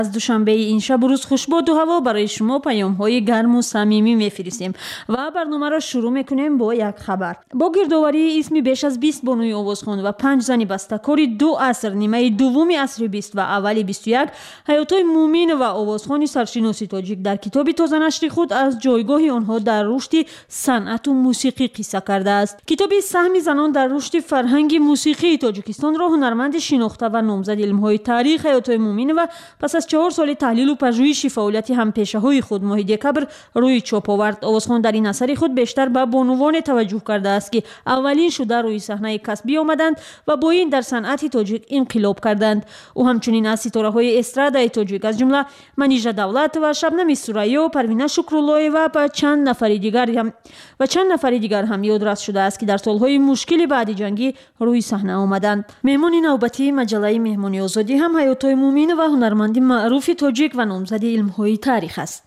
از دوشنبه این شب روز خوشباد و هوا برای شما پیام‌های گرم و صمیمی می‌فرستیم و برنامه را شروع می‌کنیم با یک خبر. با گردآوری اسم بیش از 20 بانوی آوازخوان و 5 زن بسته‌کار دو عصر، نیمه دوم عصر 20 و اول 21، حیات‌های مومین و آوازخوان سرشناس تاجیک در کتاب تازه نشر خود از جایگاه آنها در رشد صنعت و موسیقی قصه کرده است. کتاب سهم زنان در رشد فرهنگ موسیقی تاجیکستان را هنرمند شناخته و نامزد علم‌های تاریخ حیات‌های مومین و پس از 4 سال تحلیل و پژوهش فعالیت همپیشه‌های خود ماه دکبر روی چاپ آورد. آوازخوان در این اثر خود بیشتر به بانوان توجه کرده است که اولین شده روی صحنه کسبی آمدند و با این در صنعت تاجیک انقلاب کردند. او همچنین از ستاره‌های استرادای تاجیک از جمله منیژه دولت و شبنم سوریا، پروینه شکرالله و چند نفر دیگر هم یادرس شده است که در سالهای مشکل بعد جنگی روی صحنه آمدند. مهمان نوبتی مجله مهمانی آزادی هم حیات‌های مومین و هنرمند معروف تاجیک و نامزد علم‌های تاریخ است.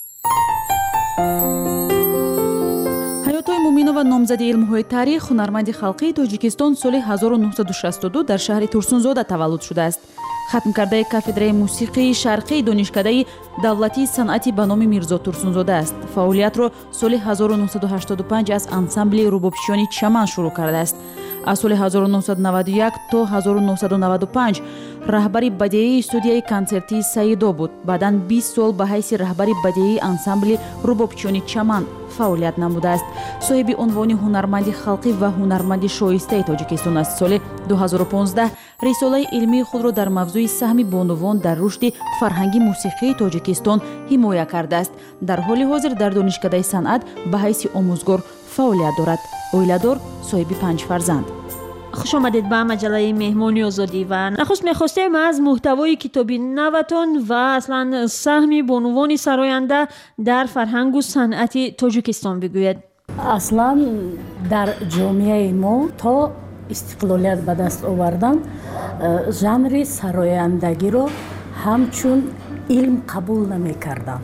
حیات‌های مومین و نامزد علم‌های تاریخ هنرمند خلقی تاجیکستان سال 1962 در شهر تورسунзода таваллуд شده است. ختم کرده کافدرای موسیقی شرقی دانشکده دولتی صنعتی به نام میرزا تورسунзода است. فعالیت را سال 1985 از انسامبل روبابشیانی چمن شروع کرده است. از سال 1991 تا 1995 رهبر بدیعی استودیوی کنسرتی سیدو بود. بعداً 20 سال به حیث رهبر بدیعی انسامبل روبابشیانی چمن فعالیت نموده است. صاحب عنوان هنرمند خلقی و هنرمند شایسته تاجیکستان است. سال 2015 رساله علمی خود را در موضوع سهم بانوان در رشد فرهنگی موسیقی تاجیکستان حمایت کرده است. در حال حاضر در دانشکده صنعت به حیث آموزگار فعالیت دارد. اویله‌دار، صاحب 5 فرزند. خوش آمدید به مجله مهمانی آزادی و نخست می‌خواستیم از محتوای کتاب نوتان و اصلا سهم بانوان سراینده در فرهنگ و صنعت تاجیکستان بگوید. اصلا در جامعه ما تا استقلالیت به دست آوردن ژانر سرایندگی رو همچون علم قبول نمی‌کردن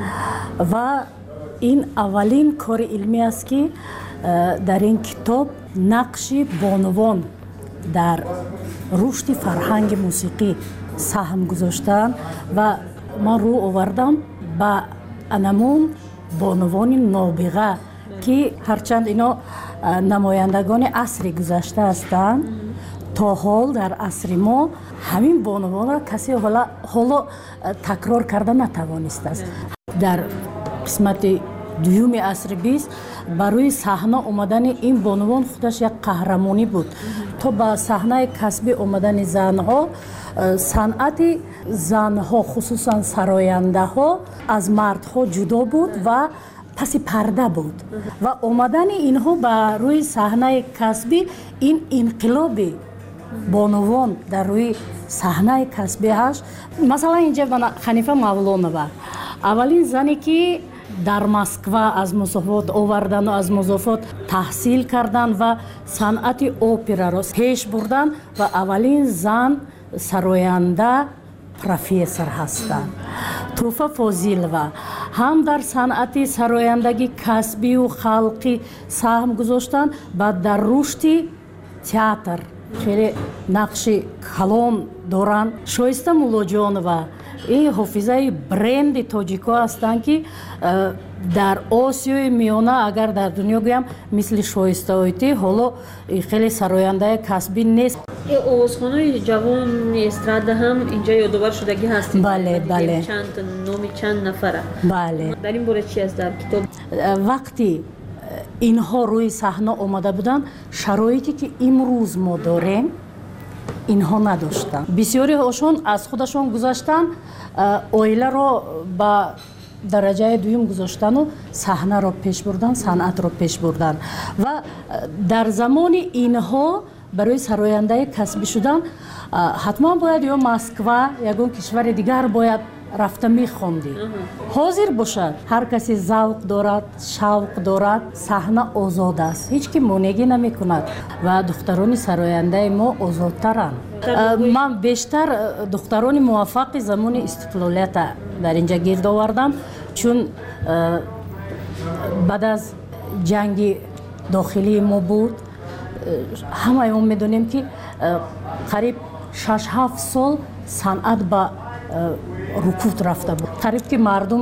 و این اولین کار علمی است که در این کتاب نقش بانوان در رشد فرهنگ موسیقی سهم گذاشتن و من رو آوردم به انمون بانوان نابغه که هرچند اینا نمایندگان عصر گذشته هستند، تا حال در عصر ما همین بانوان را کسی حالا تکرار کرده نتوانسته است. در قسمت دوم عصر 20 برای صحنه آمدن این بانوان خودش یک قهرمانی بود. تا به صحنه کسبی آمدن زنها، صنعت زنها خصوصا سراینده ها از مردها جدا بود و پس پرده بود و آمدن اینها به روی صحنه کسبی این انقلاب بانوان در روی صحنه کسبی هست. مثلا اینجا خنیفه مولانова اولین زنی که در مسکو از مسافات آوردن و از مسافات تحصیل کردن و صنعت اپرا را پیش بردن و اولین زن سراینده پروفسور هستند. توفا فاضلова هم در صنعت سرایندگی کسبی و خلقی سهم گذاشتن و در رشد تئاتر خیلی نقش کلان دارند. شایسته مولاجانова این حافظه برند تاجیکا هستند که در آسیای میانه اگر در دنیا گویم مثل شایسته هایتی حالا خیلی سراینده کسبی نیست. این آوازخوان‌های جوان استراده هم اینجا یادآور شدگی هستید. بله. چند نفره. بله. در این باره چی است در کتاب؟ وقتی اینها روی صحنه آمده بودن شرایطی که امروز ما داریم اینها نداشتن. بسیاری هاشون از خودشون گذاشتن، اویله رو به درجه دوم گذاشتن و صحنه رو پیش بردن، صنعت رو پیش بردن و در زمان اینها برای سراینده کسبی شدن حتما باید یا مسکو یا کشور دیگر باید رفته میخوندی. حاضر باشد، هر کسی ذوق دارد، شوق دارد، صحنه آزاد است، هیچ کی مانعی نمی کند و دختران سراینده ما آزادترند. من بیشتر دختران موفق زمان استقلالیت در اینجا گرد آوردم، چون بعد از جنگ داخلی ما بود. همه ما میدونیم که قریب 6-7 سال صنعت با рукут рафта буд. Қариб ки мардум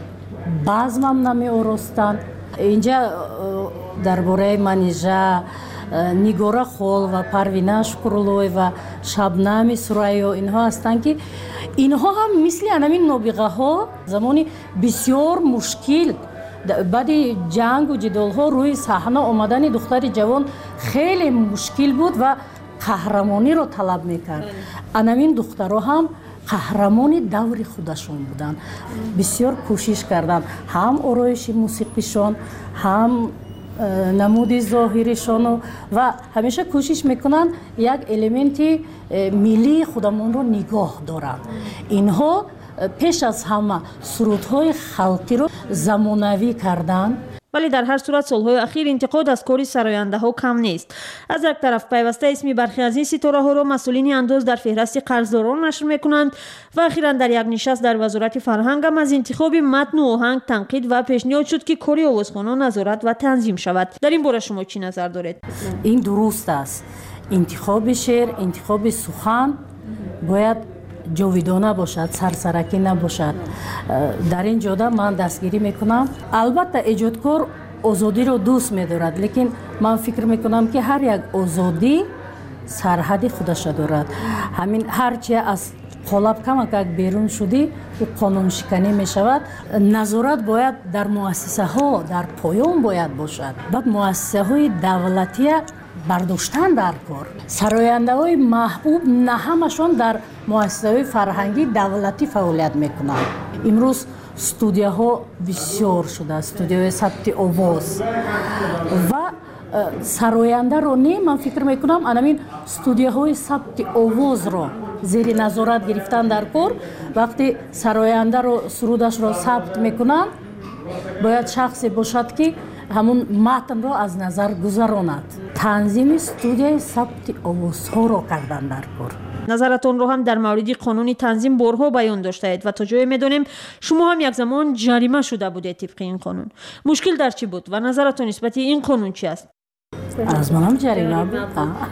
базмам намеоростанд. Инҷа дар бораи манижа Нигора Хол ва Парвина Шукруллои ва Шабнами Сурайё инҳо ҳастанд ки инҳо ҳам мисли анамин нобиғаҳо замони бисёр мушкил баъди ҷангу ҷидолҳо рӯи саҳна омадани духтари ҷавон хеле мушкил буд ва қаҳрамониро талаб мекард. Анамин духтаро ҳам қаҳрамони даври худашон буданд. Бисёр кӯшиш карданд ҳам ороиши мусиқишон, ҳам намуди зоҳиришону ва ҳамеша кӯшиш мекунанд як элементи миллии худамонро нигоҳ доранд. Инҳо пеш аз ҳама сурудҳои халқиро замонавӣ карданд. вале дар ҳар сурат солҳои ахир интиқод аз кори сарояндаҳо кам нест. аз як тараф пайваста исми бархе аз ин ситораҳоро масъулини андоз дар феҳрасти қарздорон нашр мекунанд ва ахиран дар як нишаст дар вазорати фарҳанг ҳам аз интихоби матну оҳанг танқид ва пешниҳод шуд ки кори овозхонон назорат ва танзим шавад. дар ин бора шумо чӣ назар доред? ин дуруст аст. интихоби шеър, интихоби сухан бояд ҷовидона бошад, сарсаракӣ набошад. дар ин ҷода ман дастгирӣ мекунам. албатта эҷодкор озодиро дӯст медорад, лекин ман фикр мекунам ки ҳар як озодӣ сарҳади худаша дорад. ҳамин ҳарчие аз қолаб камакак берун шудӣ ӯ қонуншиканӣ мешавад. назорат бояд дар муассисаҳо дар поён бояд бошад. баъд муассисаҳои давлатия бардоштан дар кор. сарояндаҳои маҳбуб на ҳамашон дар муассисаҳои фарҳангӣ давлатӣ фаъолият мекунанд. имрӯз студияҳо бисёр шудааст, студияҳои сабти овоз ва сарояндаро не ман фикр мекунам анамин студияҳои сабти овозро зери назорат гирифтан дар кор. вақте сарояндаро сурудашро сабт мекунанд бояд шахсе бошад ки ҳамун матнро аз назар гузаронад. танзими студияи сабти овозҳоро кардан дар кор. назаратонро ҳам дар мавриди қонуни танзим борҳо баён доштаед ва то ҷое медонем шумо ҳам як замон ҷарима шуда будед тибқи ин қонун. мушкил дар чӣ буд ва назаратон нисбати ин қонун чӣ аст? аз манам ҷарима буд.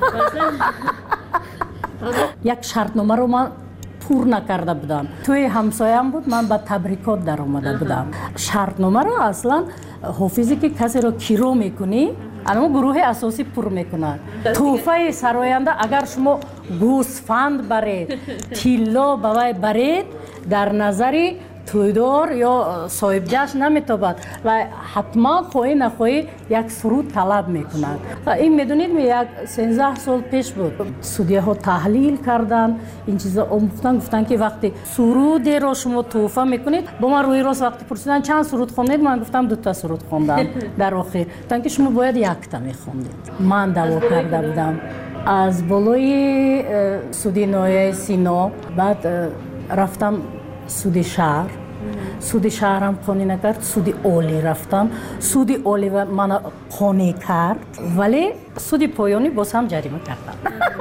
як шартномаро ман пур накарда будам. тӯи ҳамсоям буд, ман ба табрикот даромада будам. шартномаро аслан ҳофизе ки касеро киро мекунӣ анамо гурӯҳи асосӣ пур мекунад. тӯҳфаи сароянда агар шумо гӯсфанд баред, тилло ба вай баред, дар назари тӯйдор ё соҳибҷашн наметобад ва ҳатман хоҳӣ нахоҳӣ як суруд талаб мекунад. ин медонед як 13 сол пеш буд. судияҳо таҳлил карданд, ин чиза омӯхтан, гуфтанд ки вақти сурудеро шумо тӯҳфа мекунед, бо ман рӯи рост вақти пурсидан чанд суруд хондед, ман гуфтам 2 суруд хондам. дар охир гуфтанд ки шумо бояд якта мехондед. ман даъво карда будам аз болои суди ноҳияи Сино. баъд рафтам суди шаҳр. суди шаҳрам қонӣ накард, суди олӣ рафтам. суди олӣ мана қонӣ кард, вале суди поёнӣ боз ҳам ҷарима кардам.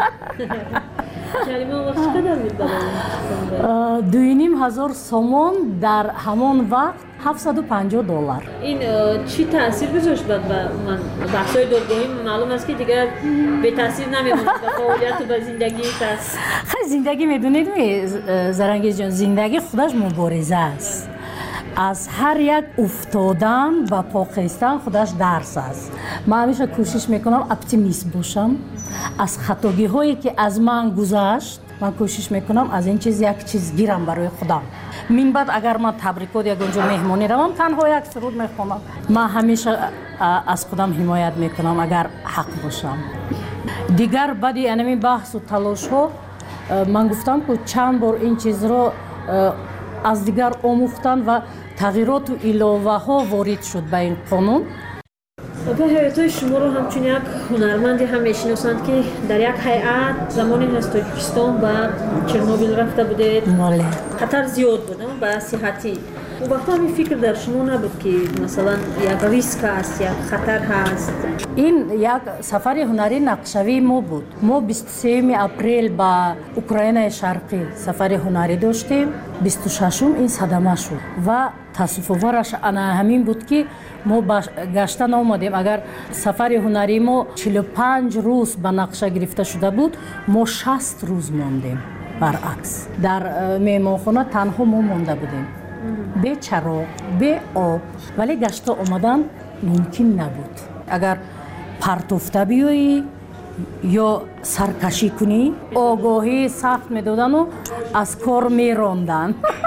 $2,500 сомон дар ҳамон вақт $750. ин чӣ таъсир гузошт ба ман баҳсҳои додгоҳӣ? маълум аст ки дигар бетаъсир намемонад ба фаъолияту ба зиндагии кас. хай зиндагӣ медонед Зарангезҷон, зиндагӣ худаш мубориза аст. аз ҳар як уфтодан ба покистан худаш дарс аст. ман ҳамеша кӯшиш мекунам оптимист бошам. аз хатогиҳое ки аз ман гузашт ман кӯшиш мекунам аз ин чиз як чиз гирам барои худам. минбаъд агар ман табрикот ягонҷо меҳмонӣ равам, танҳо як суруд мехонам. ман ҳамеша аз худам ҳимоят мекунам агар ҳақ бошам. дигар баъди анамин баҳсу талошҳо ман гуфтам ки чанд бор ин чизро аз дигар омӯхтан ва тағйироту иловаҳо ворид шуд ба ин қонун. ба ҳаётҳои шуморо ҳамчун як ҳунарманде ҳам мешиносанд ки дар як ҳайат замоне аз Тоҷикистон ба Чернобил рафта будед. хатар зиёд буд ба сиҳатӣ. ӯ вақто ҳамин фикр дар шумо набуд ки масалан як риск аст, як хатар ҳаст? ин як сафари ҳунарӣ нақшавии мо буд. мо 23 апрел ба Украинаи Шарқӣ сафари ҳунарӣ доштем. 26 ин садама шуд ва таассуфовараш ана ҳамин буд ки мо гашта наомадем. агар сафари ҳунарии мо 45 рӯз ба нақша гирифта шуда буд, мо 60 рӯз мондем. баръакс. Дар меҳмонхона танҳо мо монда будем. Бе чароғ, бе об, вале гашта омадан мумкин набуд. Агар партофта биёӣ ё саркашӣ кунӣ, огоҳии сахт медодану аз кор мерондан.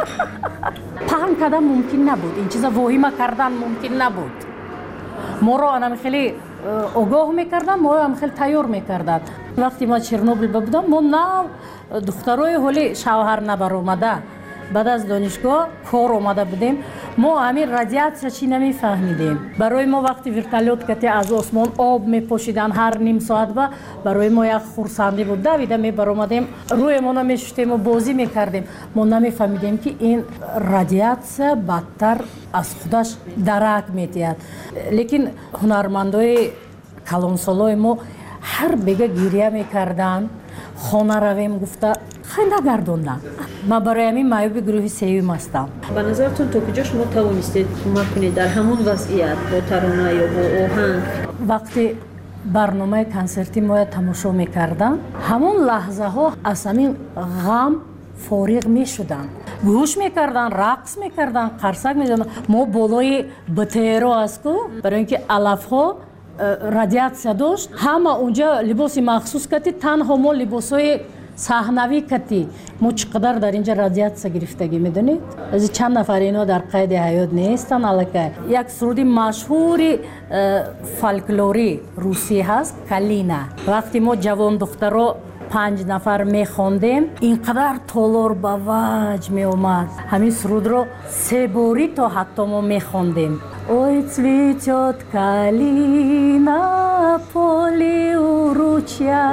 паҳн кардан мумкин набуд, ин чиза воҳима кардан мумкин набуд. моро анами хеле огоҳ мекардан, моро ам хеле тайёр мекарданд. вақте ма чернобил будам, мо нав духтарои ҳоли шавҳар набаромада баъд аз донишгоҳ кор омада будем. мо ҳамин радиатсия чӣ намефаҳмидем. барои мо вақти вертолёт кати аз осмон об мепошидан ҳар ним соат ба барои мо як хурсандӣ буд. давида мебаромадем, рӯемона мешуштему бозӣ мекардем. мо намефаҳмидем ки ин радиатсия бадтар аз худаш дарак медиҳад. лекин ҳунармандои калонсолои мо ҳар бега гирья мекарданд. хона равем гуфта хай нагардондан. ман барои ҳамин маъюби гурӯҳи сеюм ҳастам. ба назартон то куҷо шумо тавонистед кӯмак кунед дар ҳамон вазъият бо тарона ё бо оҳанг? вақти барномаи консерти моя тамошо мекардам, ҳамон лаҳзаҳо аз ҳамин ғам фориғ мешуданд. гӯш мекардан, рақс мекардан, қарсак мезандан. мо болои бтеро астку, барои ин ки алафҳо радиатсия дошт. ҳама унҷа либоси махсус кати, танҳо мо либосҳои саҳнавӣ кати. мо чӣ қадар дар инҷа радиатсия гирифтагӣ медонед? ази чанд нафар ино дар қайди ҳаёт нестанд аллакай. як суруди машҳури фолклори русӣ ҳаст, Калина. вақти мо ҷавон духтаро 5 нафар мехондем, инқадар толор ба ваҷ меомад. ҳамин сурудро 3 бори то ҳатто мо мехондем. ой цветет калина, поле уручья,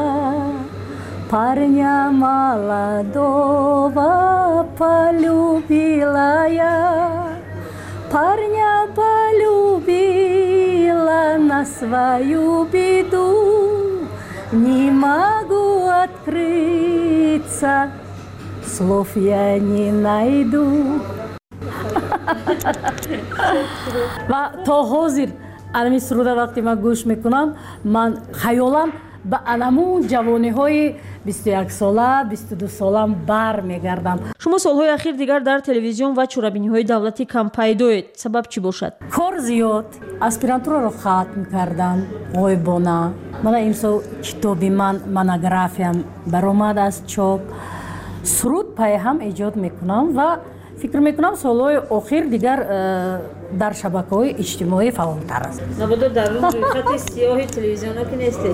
парня молодого полюбила я, парня полюбила на свою беду, не могу открыться, слов я не найду. ва то ҳозир анами суруда вақте ман гӯш мекунам, ман хаёлам ба анамун ҷавониҳои 21 сола, 22 солам бармегардам. шумо солҳои ахир дигар дар телевизион ва чорабиниҳои давлатӣ кампайдоед. сабаб чӣ бошад? кор зиёд. аспирантураро хатм кардам ғоибона. мана имсол китоби ман, монографиям баромад аз чоп. суруд пайҳам эҷод мекунам ва фикр мекунам солҳои охир дигар дар шабакаҳои иҷтимоӣ фаъолтар аст. набодо дар рӯи хати сиёҳи телевизионо ки нестед?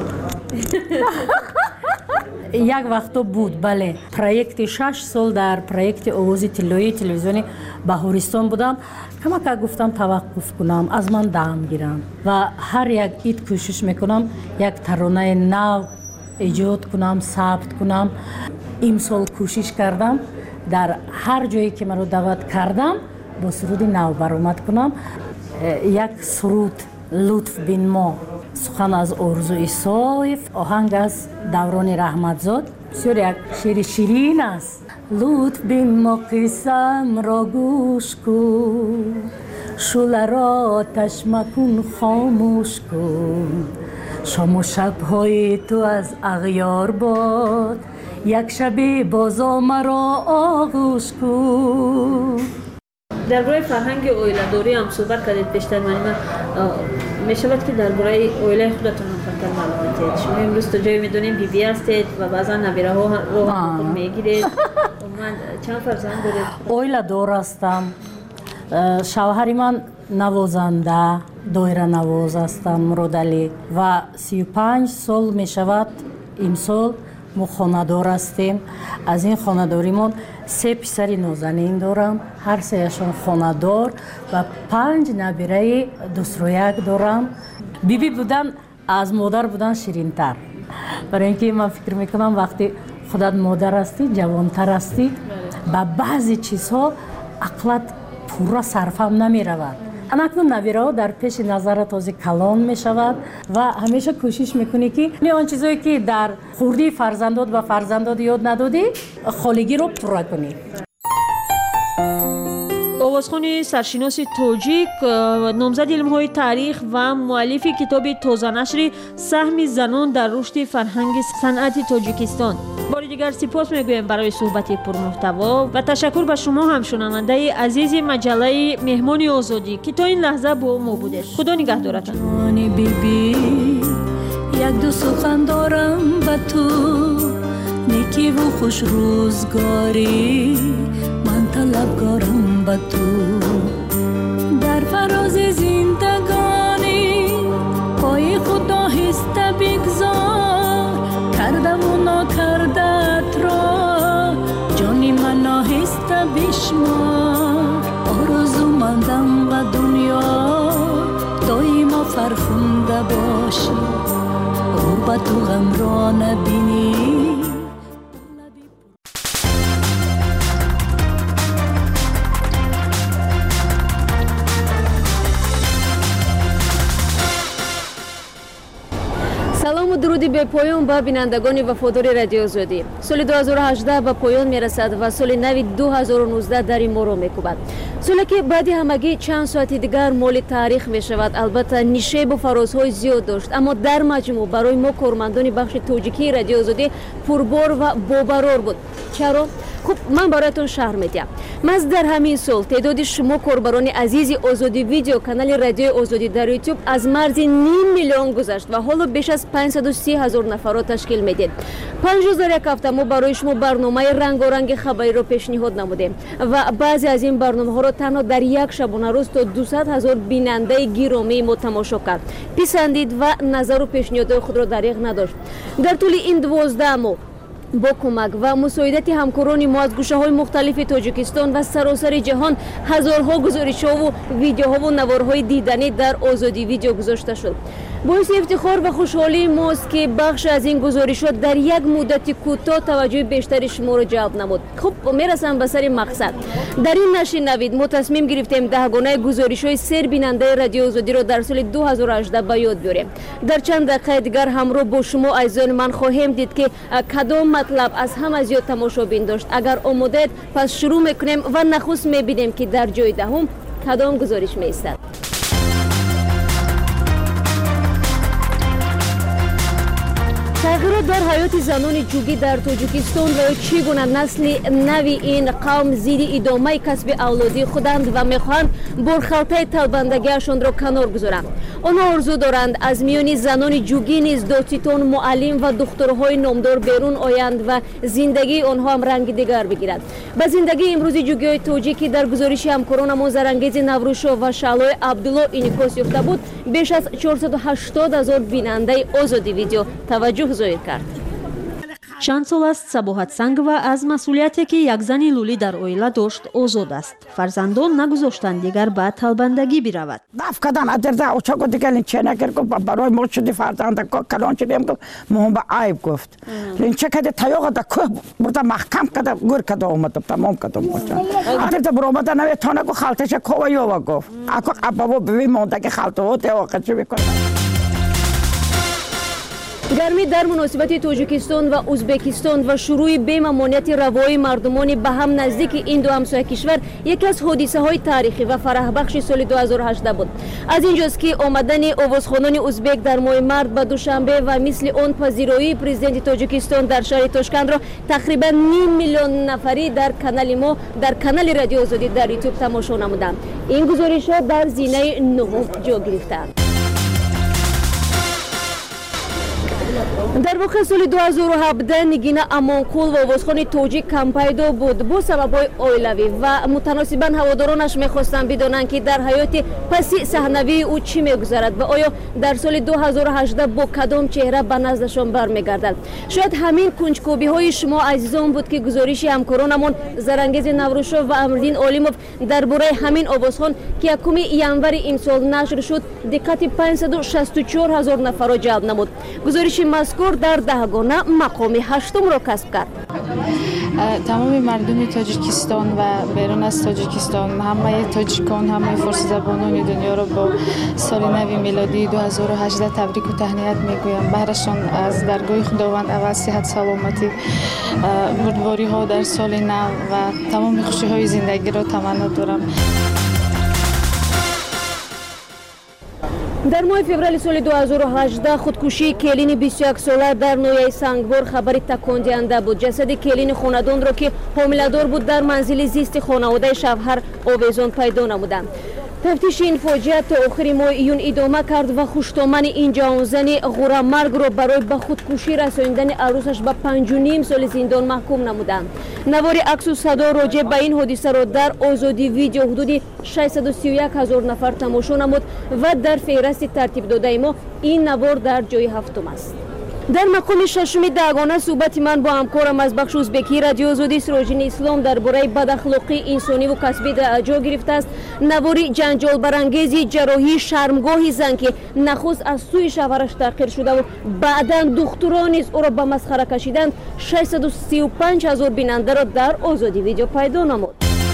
як вақто буд, бале. проекти 6 сол дар проекти овози тиллоии телевизиони баҳористон будам. камака гуфтам таваққуф кунам, аз ман даъм гирам ва ҳар як ид кӯшиш мекунам як таронаи нав эҷод кунам, сабт кунам. имсол кӯшиш кардам дар ҳар ҷое ки маро даъват кардам бо суруди нав баромад кунам. як суруд лутф бин мо, сухан аз Орзу Исоев, оҳанг аз Даврони Раҳматзод. бисёр як шеъри ширин аст. лутф бин мо қиссамро гӯш кун, шӯларо оташ макун хомӯш кун, шому шабҳои ту азағёр бод, як шаби бозо маро оғӯш кун. дар бораи фарҳанги оиладорӣ ҳам суҳбат кардед пештар. мешавад ки дар бораи оилаи худатон ҳам камтар маълумот диҳед. шумо имрӯз то ҷое медонем биби ҳастед ва баъзан набираҳо роҳ мегиред. чанд фарзанд доред? оиладор ҳастам. шавҳари ман навозанда, доиранавоз ҳастам, Муродалӣ, ва 35 сол мешавад имсол мо хонадор ҳастем. аз ин хонадоримон 3 писари нозанин дорам, ҳар сеяшон хонадор ва 5 набираи дусрояк дорам. биби будан аз модар будан ширинтар, барои ин ки ман фикр мекунам вақти худат модар ҳастӣ, ҷавонтар ҳастӣ, ба баъзе чизҳо ақлат пурра сарфам намеравад. анакнун набираҳо дар пеши назарат ҳозир калон мешавад ва ҳамеша кӯшиш мекунӣ ки он чизое ки дар хурдии фарзандод ба фарзандод ёд надодӣ, холигиро пурра кунӣ. овозхони саршиноси тоҷик, номзади илмҳои таърих ва муаллифи китоби тозанашри «Саҳми занон дар рушди фарҳанги санъати Тоҷикистон». باری دیگر سپاس میگویم برای صحبت پرمحتوا و تشکر به شما هم شنونده عزیز مجله مهمان آزادی که تا این لحظه با ما بودید. خدا نگهدارتان. یک دو سخن دارم به تو، نیکی و خوش روزگاری من طلبکارم به تو. در فراز زندگانی پای خود آهسته بگذار، کرده و ناکردت را جانی من آهسته بشمار. آرزومندم به دنیا دایما فرخنده باشی، غربت و غم را نبینی. салому дуруди бепоён ба бинандагони вафодори радиои озодӣ. соли 2018 ба поён мерасад ва соли нави 2019 дари моро мекӯбад. соле ки баъди ҳамагӣ чанд соати дигар моли таърих мешавад. албатта нишебу фарозҳои зиёд дошт, аммо дар маҷмӯъ барои мо кормандони бахши тоҷикии радиои озодӣ пурбор ва бобарор буд. чаро? хуб, ман бароятон шаҳр медиҳам. маҳз дар ҳамин сол теъдоди шумо корбарони азизи озоди видео канали радиои озодӣ дар ютуб аз марзи 5 миллион гузашт ва ҳоло беш аз 530 000 нафарро ташкил медиҳед. 5 рӯз дар як ҳафта мо барои шумо барномаи рангоранги хабариро пешниҳод намудем ва баъзе аз ин барномаҳоро танҳо дар як шабонарӯз то 200 000 бинандаи гиромии мо тамошо кард, писандид ва назару пешниҳодҳои худро дариғ надошт. дар тӯли ин 12 моҳ бо кӯмак ва мусоидати ҳамкорони мо аз гӯшаҳои мухталифи тоҷикистон ва саросари ҷаҳон ҳазорҳо гузоришҳову видеоҳову наворҳои диданӣ дар озодӣ видео гузошта шуд. боиси ифтихор ва хушҳолии мост ки бахше аз ин гузоришот дар як муддати кӯтоҳ таваҷҷӯҳи бештари шуморо ҷалб намуд. хуб, мерасам ба сари мақсад. дар ин нашри навид мо тасмим гирифтем даҳгонаи гузоришҳои сербинандаи радиои озодиро дар соли 2018 ба ёд биёрем. дар чанд дақиқаи дигар ҳамроҳ бо шумо азизони ман хоҳем дид ки кадом матлаб аз ҳама зиёд тамошобин дошт. агар омодаед, пас шурӯъ мекунем ва нахуст мебинем ки дар ҷои даҳум кадом гузориш меистад. тағйирот дар ҳаёти занони ҷугӣ дар тоҷикистон ва чӣ гуна насли нави ин қавм зидди идомаи касби авлодии худанд ва мехоҳанд борхалтаи талбандагиашонро канор гузоранд. онҳо орзу доранд аз миёни занони ҷугӣ низ додситон, муаллим ва духтурҳои номдор берун оянд ва зиндагии онҳо ам ранги дигар бигирад. ба зиндагии имрӯзи ҷугиҳои тоҷик ки дар гузориши ҳамкоронамон Зарангези Наврӯшов ва Шаълои Абдулло инъикос ёфта буд, беш аз 480 000 бинандаи озоди видео таваҷҷӯҳ зоҳир кард. чанд сол аст Сабоҳат Сангова аз масъулияте ки як зани лӯлӣ дар оила дошт озод аст. фарзандон нагузоштанд дигар ба талбандагӣ биравад. дафкадан адерда очаго дигар ченакер гуфт барои мо шуди фарзанда калон чидем гуфт мо ба айб гуфт линча каде таёга да кӯ бурда маҳкам када гур када омада тамом када моча адерда буромада наве тона гу халташа кова ёва гуфт ако абаво биви мондаги халтаво те оқачи бикона. гармӣ дар муносибати тоҷикистон ва ӯзбекистон ва шурӯи бемамонияти равои мардумони ба ҳам наздики ин ду ҳамсоя кишвар яке аз ҳодисаҳои таърихӣ ва фараҳбахши соли 2018 буд. аз ин ҷост ки омадани овозхонони ӯзбек дар моҳи март ба душанбе ва мисли он пазироии президенти тоҷикистон дар шаҳри Тошкандро тақрибан 5 миллион нафарӣ дар канали мо дар канали радиои озодӣ дар ютуб тамошо намуданд. ин гузоришҳо дар зинаи 9 ҷо гирифтаанд. дар воқеъ соли 2017 Нигина Амонқул ва овозхони тоҷик кампайдо буд бо сабабҳои оилавӣ ва мутаносибан ҳаводоронаш мехостанд бидонанд ки дар ҳаёти паси саҳнавии ӯ чӣ мегузарад ва оё дар соли 2018 бо кадом чеҳра ба наздашон бармегардад. шояд ҳамин кунҷкобиҳои шумо азизон буд ки гузориши ҳамкоронамон Зарангези Наврӯшов ва Амриддин Олимов дар бораи ҳамин овозхон ки 1 январи имсол нашр шуд диққати 564 000 нафарро ҷалб намуд. гузориши мазкур дар даҳгона мақоми 8-умро касб кард. тамоми мардуми тоҷикистон ва берун аз тоҷикистон, ҳамаи тоҷикон, ҳамаи форсизабонони дунёро бо соли нави милодии 2018 табрику таҳният мегӯям. баҳрашон аз даргоҳи худованд аввал сиҳат, саломатӣ, бурдвориҳо дар соли нав ва тамоми хушиҳои зиндагиро таманно дорам. در ماه فوریه سال 2018 خودکشی کلین 21 ساله در نویای سنگبار خبری تکاندهنده بود. جسد کلین خاندان را که حامله‌دار بود در منزل زیست خانواده شوهر آویزان پیدا نمودند. تفتیش این فاجعه تا آخر ماه ایون ادامه کرد و خوشتامن این جوانزن غورمرگ را برای به خودکشی رساندن عروسش به 5.5 سال زندان محکوم نمودند. نوار عکس و صدا راجع به این حادثه را در آزادی ویدیو حدود 631,000 نفر تماشا نمود و در فهرست ترتیب داده ما این نوار در جای هفتم است. در مقام ششم دگانه صحبت من با همکارم از بخش ازبکی رادیو آزادی سروژین اسلام درباره بداخلاقی انسانی و کسبی در جا گرفته است. نواری جنجال برانگیزی جراحی شرمگاه زن که نخست از سوی شوهرش تحقیر شده و بعدا دختران نیز او را به مسخره کشیدند 635,000 بیننده را در آزادی ویدیو پیدا نمود.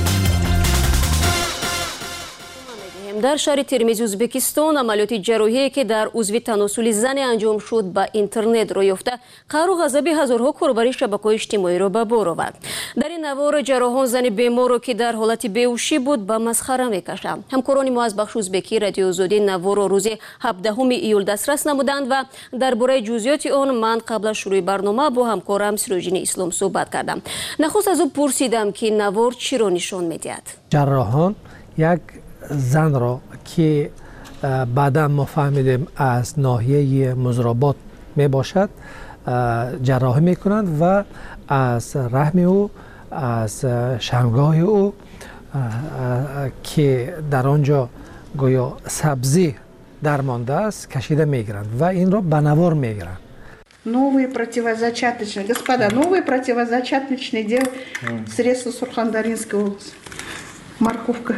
در شهر ترمیز ازبکستان عملیات جراحی که در عضو تناسل زن انجام شد به اینترنت را یافته قهر و غضب هزارها کاربر شبکه‌های اجتماعی را به بار آورد. در این نوار جراحان زن بیمار را که در حالت بیهوشی بود به مسخره میکشند. همکاران ما از بخش ازبکی رادیو آزادی نوار را روز 17 ایول دسترس نمودند و درباره جزئیات آن من قبل از شروع برنامه با همکارم سروژین اسلام صحبت کردم. نخست از او پرسیدم که نوار چی را نشان میدهد. جراحان یک زن را که بعدا ما فهمیدیم از ناحیه مزرابات می باشد جراحی می کنند و از رحم او از شرمگاه او که در آنجا گویا سبزی درمانده است کشیده می گیرند و این را به نوار می گیرند. Новые противозачаточные, господа, новые противозачаточные дел средства Сурхандаринской области. Морковка.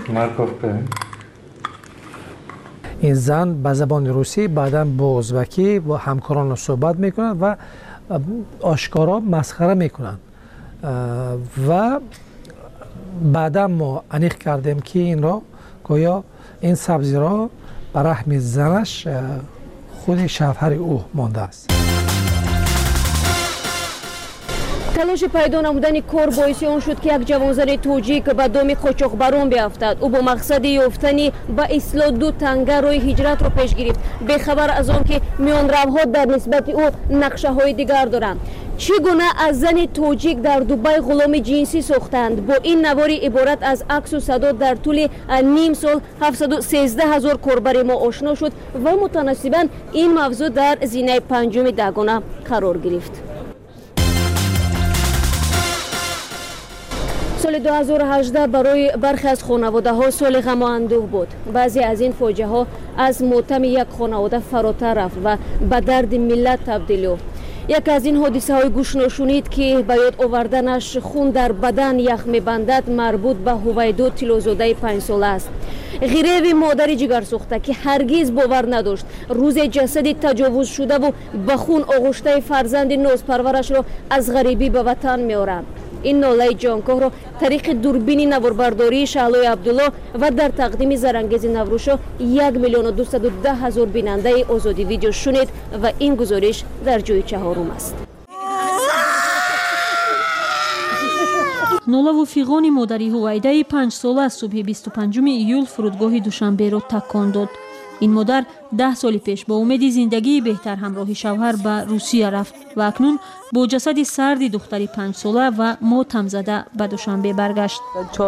این زن به زبان روسی بعدا با ازبکی با همکاران صحبت میکنند و آشکارا مسخره میکنند و بعدا ما انیق کردیم که این را گویا این سبزی را به رحم زنش خود شوهر او مانده است. تلاش پیدا نمودن کار باعث آن شد که یک جوانزن توجیک به دام قاچاقبران بیفتد. او با مقصد یافتن به اصلاح 2 تنگه راه هجرت را پیش گرفت بخبر از آن که میانروها در نسبت او نقشه های دیگر دارند. چگونه از زن توجیک در دبی غلام جنسی ساختند؟ با این نواری عبارت از عکس و صدا در طول نیم سال 713,000 کاربر ما آشنا شد و متناسباً این موضوع در زینه 5 دگانه قرار گرفت. سال 2018 برای برخی از خانواده ها سال غم و اندوه بود. بعضی از این فاجعه ها از ماتم یک خانواده فراتر رفت و به درد ملت تبدیل یافت. یک از این حادثه های گوش نشونید که به یاد آوردنش خون در بدن یخ میبندد مربوط به هویدا تیلوزاده 5 ساله است. غریو مادر جگر سوخته که هرگز باور نداشت روز جسد تجاوز شده و به خون آغشته فرزند نازپرورش را از غریبی به وطن میآورند. این ناله جانکاه را طریق دوربین نواربرداری شعلای عبدالله و در تقدیم زرانگیز نوروشا 1,210,000 بیننده آزادی ویدیو شنید و این گزارش در جای 4 است. نولаву фиғони модари ҳувайдаи 5 сола аз субҳи 25 июл фурудгоҳи душанберо такон дод. ин модар 10 соли пеш бо умеди зиндагии беҳтар ҳамроҳи шавҳар ба русия рафт ва акнун бо ҷасади сарди духтари 5 сола ва мотамзада ба душанбе баргашт.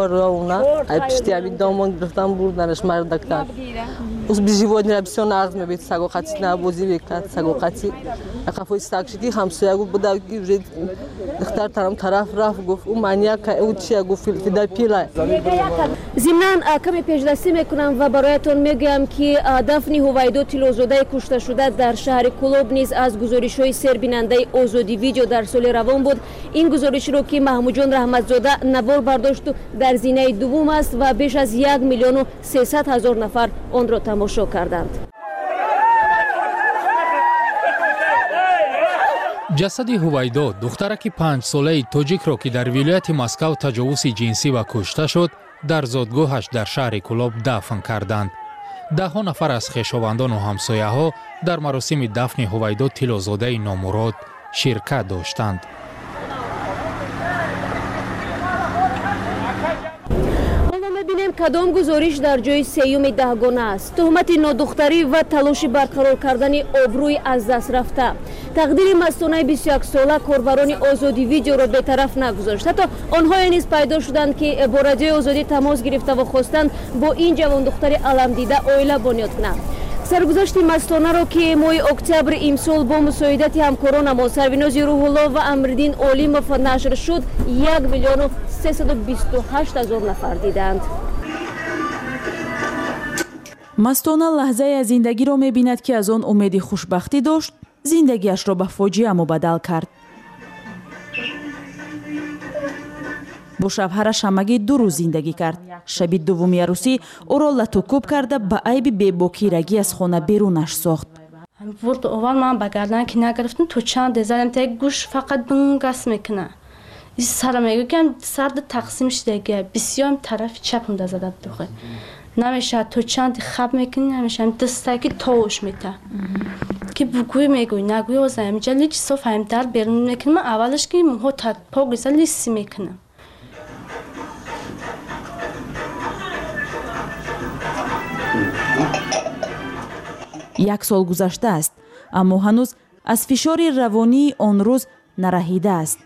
ضمناً کمی پیش‌دستی میکنم و برایتان میگویم که دفن هویدا تیلوزاده کشته شده در شهر کلوب نیز از گزارش‌های سربیننده آزادی ویدیو در سال روان بود. این گزارش رو که محمود جان رحمتزاده نوار برداشت و در زینه دوم است و بیش از 1,300,000 نفر آن را تماشا کردند. جسد هویدا دخترک 5 ساله توجیک را که در ولایت مسکو تجاوز جنسی و کشته شد در زادگاهش در شهر کلوب دفن کردند. 10 نفر از خویشاوندان و همسایه‌ها در مراسم دفن هویدا تیلوزاده نامراد شرکت داشتند. کدام گزارش در جای سیوم دهگانه است. تهمت نادختری و تلاش برقرار کردن آبروی از دست رفته. تقدیر مستانه 21 ساله کاربران آزادی ویدیو را به طرف نگذاشت. حتی آنها نیز پیدا شدند که با رادیو آزادی تماس گرفته و خواستند با این جوان دختر علم دیده عائله بنیاد کنند. سرگذشت مستانه را که ماه اکتبر امسال با مساعدت همکاران ما سربیناز روح‌الله و امردین علیمов نشر شد 1,328,000 نفر دیدند. مستانه لحظه از زندگی را می‌بیند که از آن امیدی خوشبختی داشت، زندگیش را به فاجعه مبدل کرد. با شوهرش همگی 2 روز زندگی کرد. شب دومی عروسی او را لطوکوب کرده به عیب بی‌باکیرگی از خانه بیرونش ساخت. ورد اول من به گردن که نگرفتم تو چند زدم تا گوش فقط بنگس میکنه. این سرم میگه که سرد تقسیم شده که بسیار طرف چپم ده زده دوخه. نمیشه تو چند خب میکنی نمیشه دسته که تاوش میته. که بگوی میگوی نگوی وزنم جلی چیزا فهمتر بیرون میکنم. من اولش که موها تا پا گریزه لیسی میکنم. یک سال گذشته است اما هنوز از فشار روانی آن روز نرهیده است.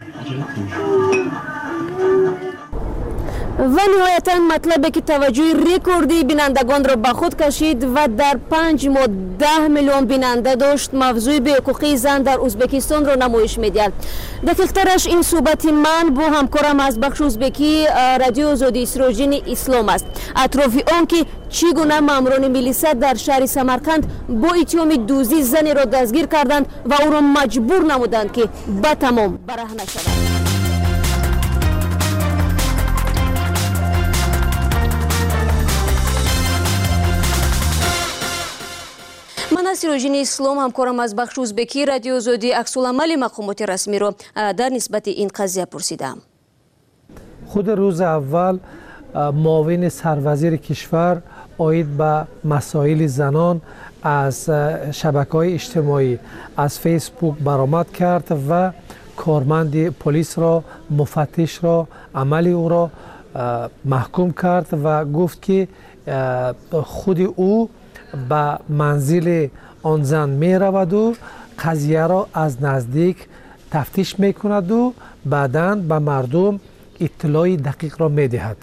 و نهایتاً مطلبی که توجه رکوردی بینندگان را به خود کشید و در 5 ماه 10 میلیون بیننده داشت، موضوع به حقوق زن در ازبکستان را نمایش میدهد. دقیق‌ترش این صحبت من با همکارم از بخش ازبکی رادیو آزادی سروجین اسلام است. اطراف آن که چگونه ماموران میلیسا در شهر سمرقند با اتهام دزدی زنی را دستگیر کردند و او را مجبور نمودند که به تمام برهنه شود. من از سروجین اسلام همکارم از بخش ازبکی رادیو آزادی عکس‌العمل مقامات رسمی را در نسبت این قضیه پرسیدم. خود روز اول معاون سروزیر کشور عاید به مسائل زنان از شبکه‌های اجتماعی از فیسبوک برآمد کرد و کارمند پلیس را مفتش را عمل او را محکوم کرد و گفت که خود او به منزل آن زن می رود و قضیه را از نزدیک تفتیش می کند و بعداً به مردم اطلاع دقیق را می دهد.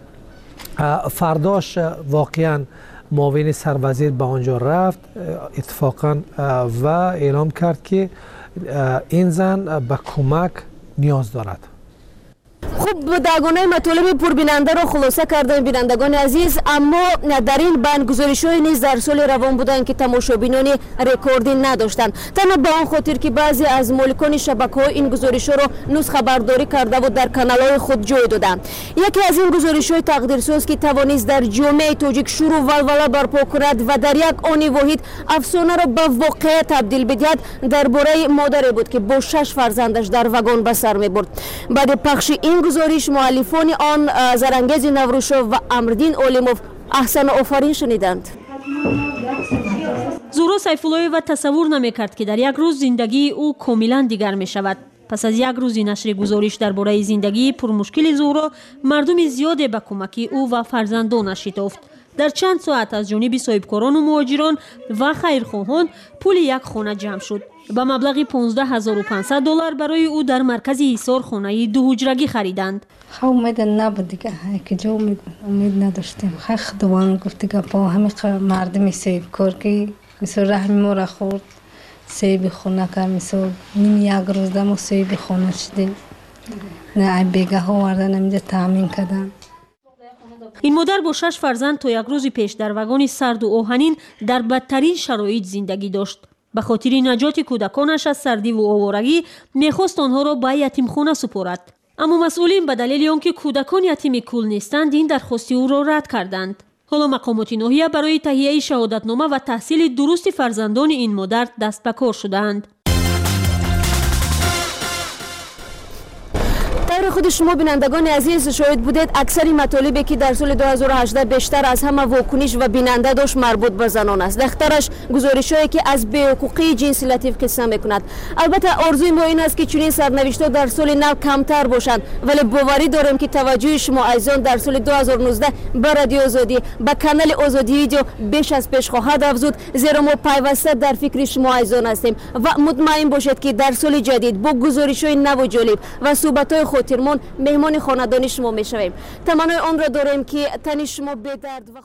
فرداش واقعاً معاون سروزیر به آنجا رفت اتفاقاً و اعلام کرد که این زن به کمک نیاز دارد. خب دگانه مطالب پربیننده را خلاصه کردن بینندگان عزیز، اما در این بند گزارش‌های نیز در سال روان بودند که تماشابینان رکوردی نداشتند. تنها به آن خاطر که بعضی از مالکان شبکه‌ها این گزارش‌ها را نسخه برداری کرده و در کانال‌های خود جای دادند. یکی از این گزارش‌های تقدیرساز که توانست در جامعه تاجیک شور و ولوله برپا کند و در یک آن واحد افسانه را به واقعه تبدیل بدهد درباره مادری بود که با 6 فرزندش در واگن به سر می‌برد. بعد پخش این گزارش مؤلفان آن زرانگیز نوروشو و امردین علیمov احسن آفرین شنیدند. زورا سیفاللویeva تصور نمی‌کرد که در یک روز زندگی او کاملا دیگر می‌شود. پس از یک روز نشر گزارش درباره زندگی پرمشکل زورا، مردم زیادی به کمک او و فرزندانش شتافت. در چند ساعت از جانب صاحبکاران و مهاجران و خیرخواهان پول یک خانه جمع شد. با مبلغ $15,500 برای او در مرکز حصار خانه 2 حجرگی خریدند. امید نبود دیگه، که جو امید نداشتیم. خیلی خدوان گفت دیگه با همین مردمی صاحبکار که مثل رحم ما را خورد، صاحب خانه کرد، مثل نیم یک روز دم صاحب خانه شدیم. نه بیگه ها وردن اینجا تامین کردن. این مادر با 6 فرزند تا یک روز پیش در واگن سرد و آهنین در بدترین شرایط زندگی داشت. به خاطر نجات کودکانش از سردی و آوارگی میخواست آنها را به یتیمخانه سپارد. اما مسئولین به دلیل آنکه کودکان یتیم کول نیستند این درخواست او را رد کردند. حالا مقامات ناحیه برای تهیه شهادتنامه و تحصیل درست فرزندان این مادر دست به کار شدند. در برای خود شما بینندگان عزیز شاهد بودید اکثر مطالبی که در سال 2018 بیشتر از همه واکنش و بیننده داشت مربوط به زنان است. دخترش گزارش‌هایی که از بی‌حقوقی جنسی لطیف قصه می‌کند. البته آرزوی ما این است که چنین سرنوشت‌ها در سال نو کمتر باشند، ولی باوری دارم که توجه شما عزیزان در سال 2019 به رادیو آزادی به کانال آزادی ویدیو بیش از پیش خواهد افزود، زیرا ما پیوسته در فکر شما عزیزان هستیم و مطمئن باشید که در سال جدید با گزارش‌های نو و جالب و صحبت‌های خاطرمون مهمان خانوادگی شما می‌شویم. تمنای آن را داریم که تن شما به درد و